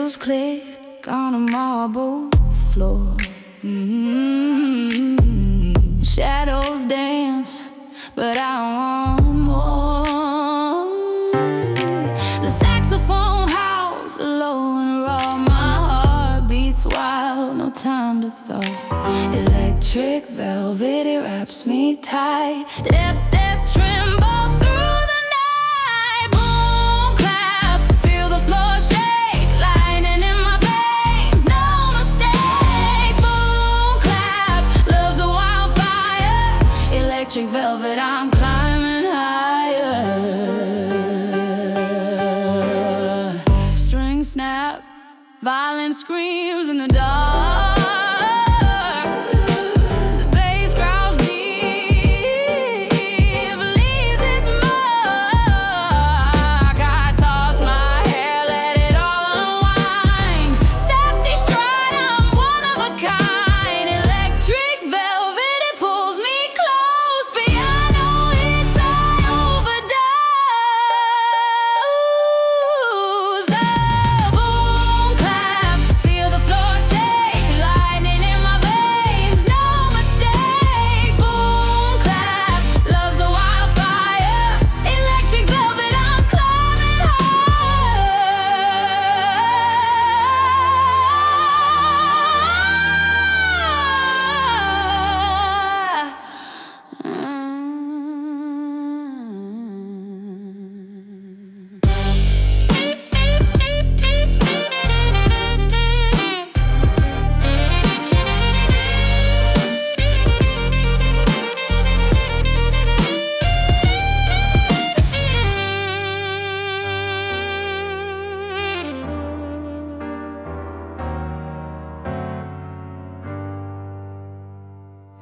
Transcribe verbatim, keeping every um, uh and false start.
heels click on a marble floor. Mm-hmm. Shadows dance, but I want more. The saxophone howls low and raw. My heart beats wild, no time to thaw. Electric velvet, it wraps me tight. Step, step, tremble through the night. Boom, clap, feel the floor shake, lightning in my veins, no mistake. Boom, clap, love's a wildfire. Electric velvet, I'm